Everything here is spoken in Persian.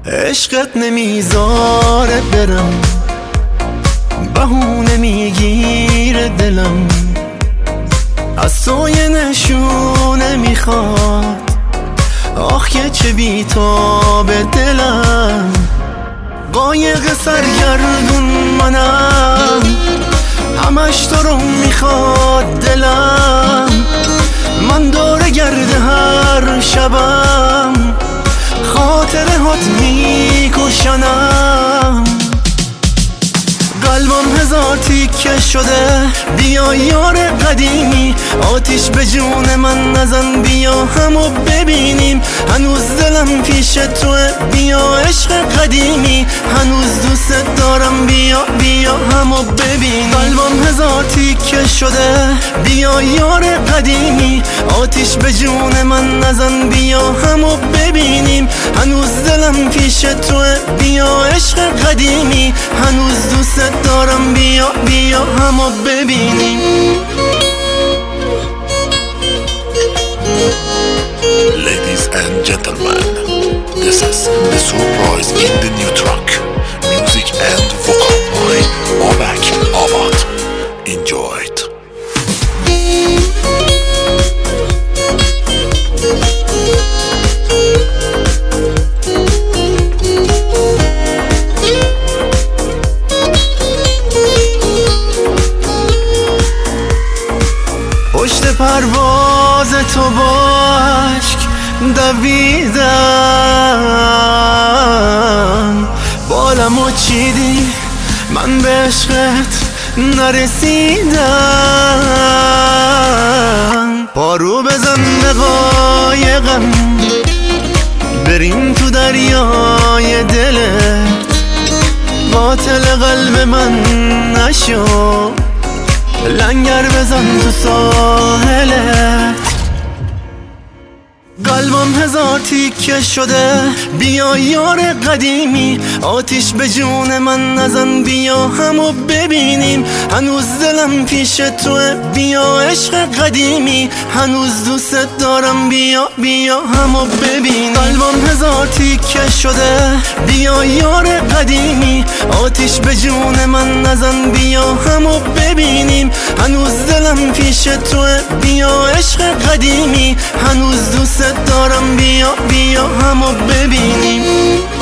عشقت نمیذاره برم، بهونه میگیره دلم، از تو یه نشونه میخواد، آخ که چه بیتاب دلم. قایق سرگردون منم، همش تو رو میخواد دلم، من دور گرده هر شبم، خاطره هات میکشنم. قلبم هزار تیکه شده، بیا یار قدیمی، آتیش به جون من نزن، بیا همو ببینیم. هنوز دلم پیش توه، بیا عشق قدیمی، هنوز دوست دارم، بیا همو ببینیم. قلبم هزار تیکه شده، بیا یار قدیمی، آتیش به جون من نزن، بیا همو ببینیم. هنوز دلم پیش توه، بیا عشق قدیمی، هنوز دوست دارم، بیا همو ببینیم. Ladies and gentlemen, this is the surprise in the new track. Music and vocal by Babak Abad. Enjoy it. پشت پرواز تو با عشق دویدم، بالمو چیدی من به عشقت نرسیدم. پارو بزن به قایقم، بریم تو دریای دلت، قاتل قلب من نشو، لنگر بزن تو ساحلت. قلبم هزار تیکه شده، بیا یار قدیمی، آتیش به جون من نزن، بیا همو ببینیم. هنوز دلم پیش توه، بیا عشق قدیمی، هنوز دوست دارم، بیا همو ببینیم. قلبم هزار تیکه شده، بیا یار قدیمی، آتیش به جون من نزن، بیا همو ببینیم. هنوز دلم پیش توه، بیا عشق قدیمی، هنوز دوست دارم، بیا همو ببینیم.